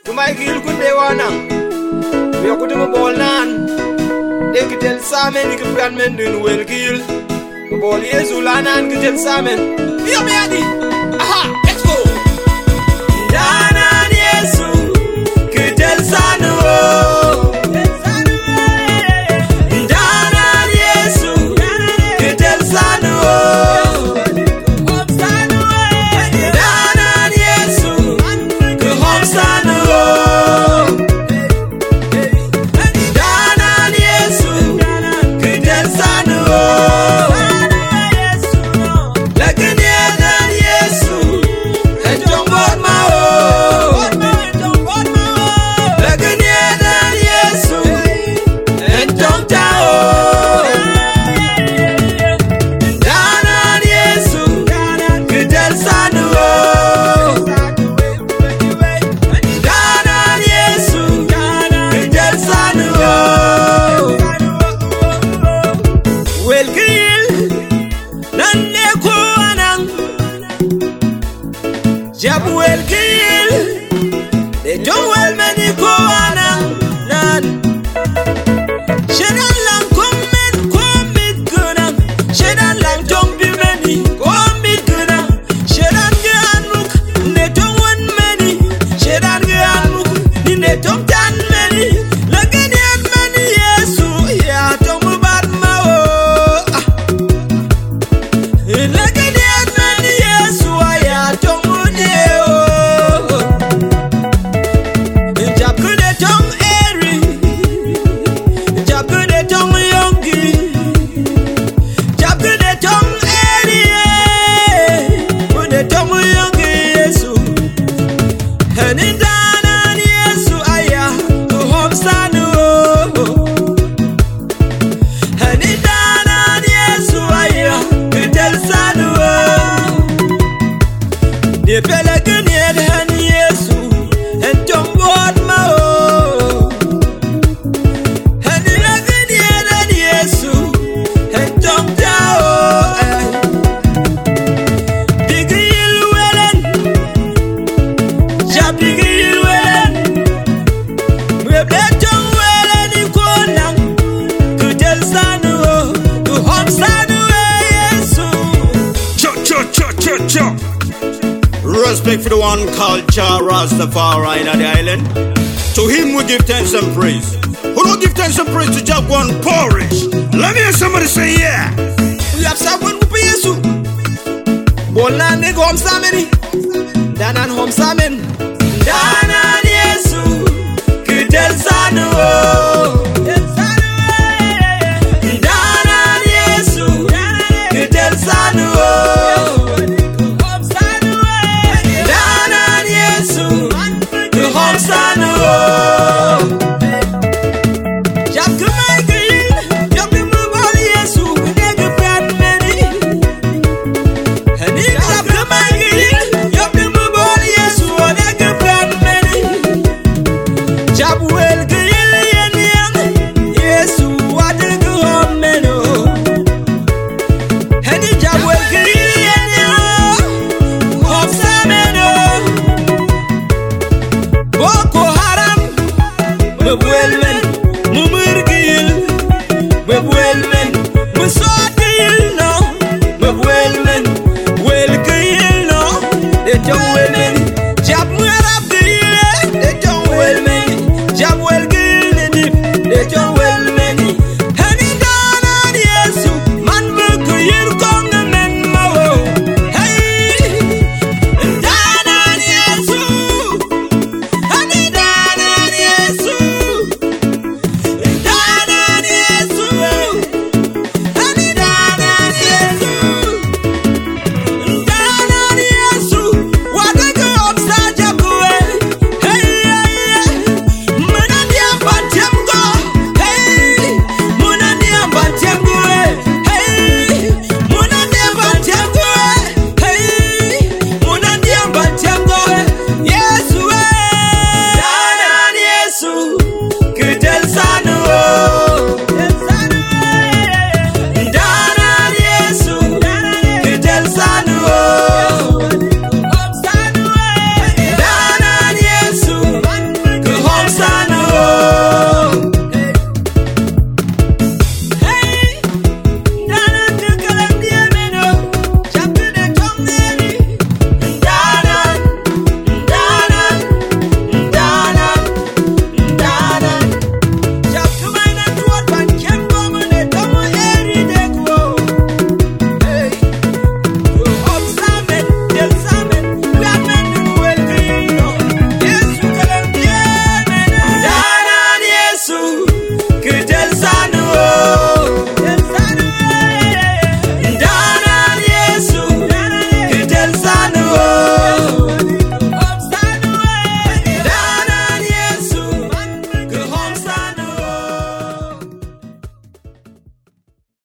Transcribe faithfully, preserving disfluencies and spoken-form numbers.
Kumai gil kunde wana. We akuti mo bolan. De kitel samen ni kifkan men dun wel gil. Mo bol Yesu lanan kitel samen. Yo me adi. Aha, let's go. Danan Yesu kitel sanu. Danan Yesu kitel sanu. Jabuel gil, they don't well many go on nan. Shedan lang komen komit guna, shedan lang don't be many komit guna. Shedan gan muk ne don't want many, shedan gan muk ni ne don't tan many. Lagan yan many Yesu ya don't mubat mao. Lagan yan many Yesu ya don't. De pelagan yedhan Yesu en tombot mao. En ilagan yedhan Yesu en tomtao. Digil welen, jab digil welen. Mweble tong welen ikonang kudel sanu, kuhom sanu Yesu. Cho cho cho cho cho. Respect for the one called Jah Rastafari in the island. To him we give thanks and praise. Who don't give thanks and praise to Jah one porridge? Let me hear somebody say yeah. We have someone who pay Yesu. Bolan ne hom sameni. Danan hom samen. Danan Yesu kitel sanu. Danan Yesu kitel sanu. Boko